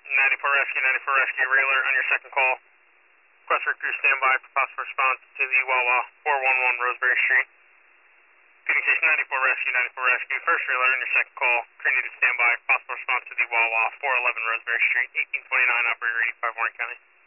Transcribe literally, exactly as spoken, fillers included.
ninety-four Rescue, ninety-four Rescue, Railer on your second call. Request for crew standby for possible response to the Wawa, four one one Roseberry Street. Phoenix Station ninety-four Rescue, ninety-four Rescue, first Railer on your second call. Crew needed standby, possible response to the Wawa, four eleven Roseberry Street, eighteen twenty-nine, operator eighty-five, Warren County.